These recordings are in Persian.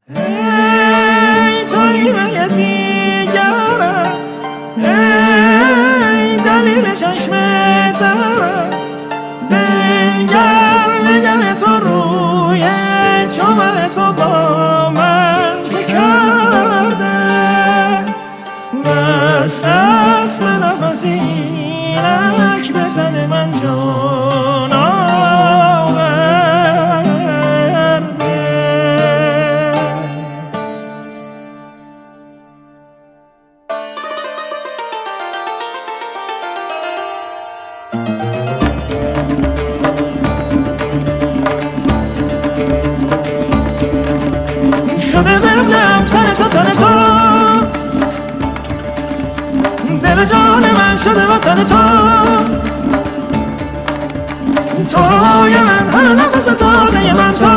ای تو نیمه دیگرم، ای دلیل چشم ترم، بنگر نگه تو روی چوب تو با من چه کرده. بس هست به نفسی اینک به تن من جان آورده. شده ببینم تن تو دل جان من شده و تن توی من همه نفس تازه من تو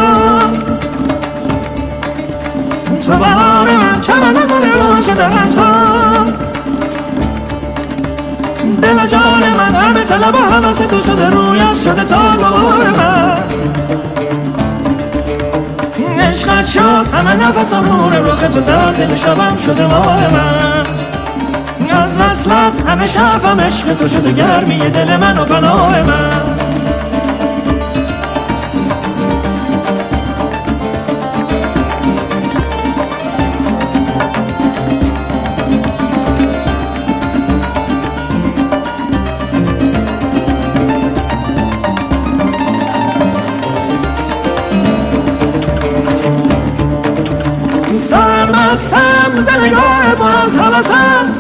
بهار من چمن گل رو شده هم تو دل جان من همه طلب و حوث تو شده رویت شده تا گوه من عشقت شد همه نفسم نور رخ تو در دل شبم شده ماه من از وصلت همه شرفم عشق تو شده گرمی دل من و پناه من. سرمستم ز نگاه پر از هوست،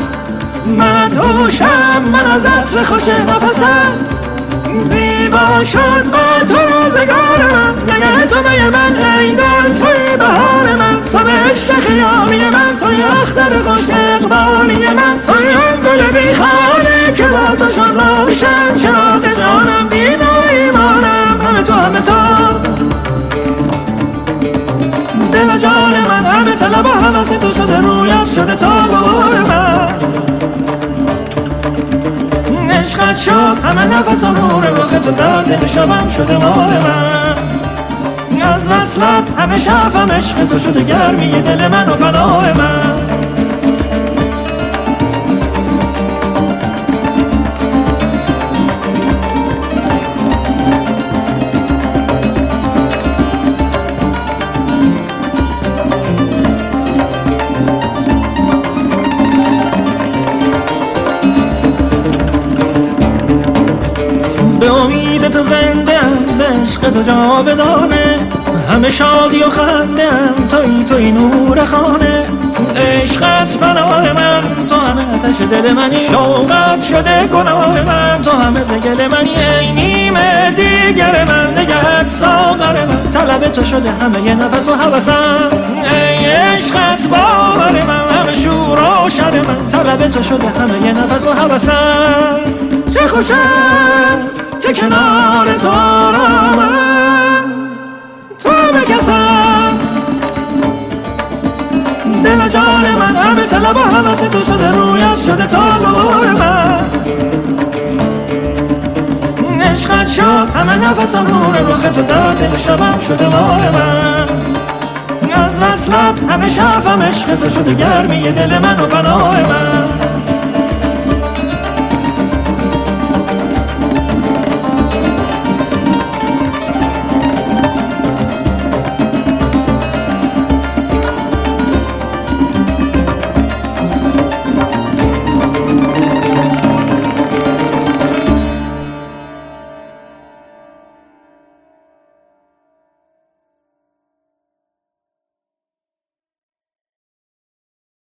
مدهوشم من از عطر خوش نفست، زیبا شد با تو روزگار من، نگه تو به من ای گل توی بهار من، تو به عشق خیامی من، توی اختر خوش اقبالی من، توی آن گل بیخانه که با تو شد روشن چراغ جانم دین و ایمانم همه تو دل جان من همه طلب و حوث تو شده رویت شده تا گوه من عشقت شد همه نفسم نور رخ تو در دل شبم شده ماه من از وصلت همه شرفم عشق تو شده گرمی دل من و پناه من. به امید تو زنده‌ام به عشق تو جاودانه همه شادی و خنده‌ام توی نور خانه عشقت پناه من تو همه آتش دل منی شوقت شده گناه من تو همه زگل منی ای نیمه دیگر من نگهت ساغر من طلب تو شده همه یه نفس و هوسم ای عشقت باور من همه شور و شر من طلب تو شده همه یه نفس و هوسم چه خوش است که کنار تو را من تو بکسم دل جان من همه طلب و حوث تو شده رویت شده تا گوه من عشقت شد همه نفسم نور رخ تو در دل شبم شده ماه من از وصلت همه شرفم عشق تو شده گرمی دل من و پناه من.